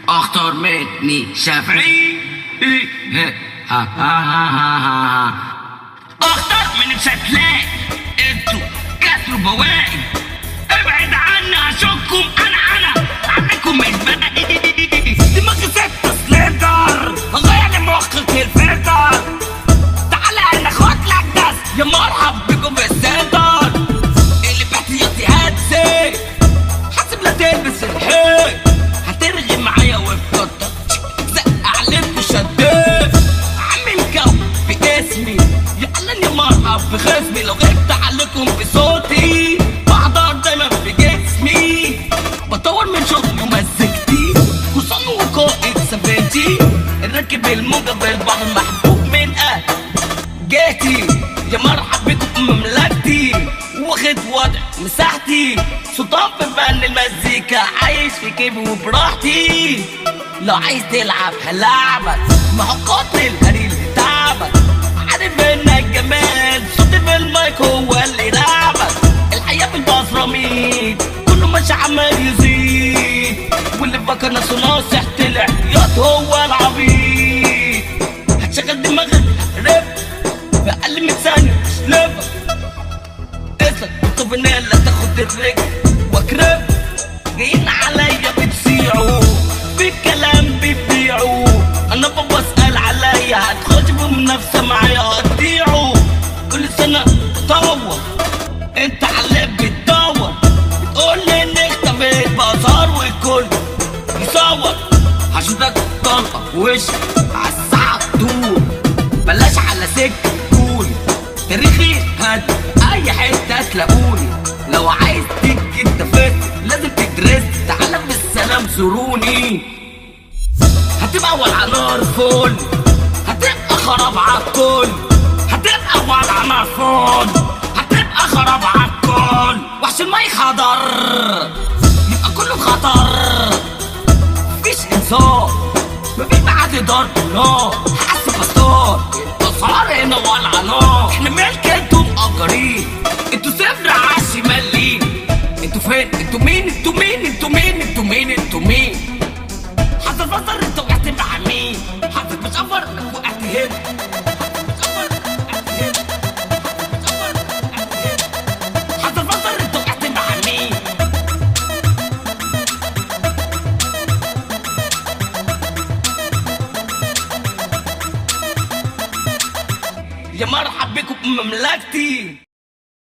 اختار مني شافعي. اختار من الشتلاء، انتوا كسروا بواقي. ابعد عني اشوفكم انا عنكم مش باقي. دماغي 6 سلندر غير لي مخك الفلتر. تعالى انا اخد لك دس يا مرحب بكم في السنتر. اللي باحتياطي هاتسي حاسب لا تلبس الحيط. هترغي معايا وبكتر زق عليكوا شديت. عامل جو باسمي يعلن يا مرحب بخصمي. لو غبت عليكم بصوتي بحضر دايما بجسمي. بطور من شغلي ومزجتي قصان وقائد ثباتي. الراكب الموجة بالبحر محبوب من جاتي. يا مرحب بكم مملكتي واخد وضع مساحتي. سلطان في فن المزيكا عايش في كيفي وبراحتي. لو عايز تلعب هلعبك ما هو قاتل الهريل تعبك. عارف انك جمال صوتي في المايك هو اللي لعبك. الحياة بالبصراميد كله ماشي عمال يزيد. واللي فكر نفسه ناصح طلع ياض هو العبيد. هتشغل دماغك رب في اقل من ثانية اشلبك. اسلك بالطوفانيلا تاخد الرجل واكرب. جايين عليا بتسيعوا بالكلام بتبيعوا. انا بابا اسأل عليا هتخش بمنافسة معايا هتضيعوا. كل سنة بطور انت على بتدور. بتقول لي اني اختفيت بازار والكل يصور. هشوفك طلقة في وشك عالساعة تدور. بلاش على سكة تقولي تاريخي هات اي حتة تلاقوني. لو عايز تيجي تفت لازم تدرس. تعالى بالسلام زوروني. هتبقى ولع نار فل هتبقى خراب عالكل. هتبقى ولع نار فل هتبقى خراب عالكل. وحش المي حضر يبقى كله خطر. مفيش انصاف مفيش معاد ضرب نار. حاسب بستار الاسعار هنا ولع نار. احنا ملك انتوا مأجرين. انتوا صفر عالشمال ليه. انتوا فين انتوا مين انتوا مين انتوا مين انتوا مين انتوا مين. حاسس بصر انتوا وقعت مع مين. حاسس بشفر انك وقعت هنا. حاسس بصر انتوا وقعت مع مين. يا مرحب بكم بمملكتي.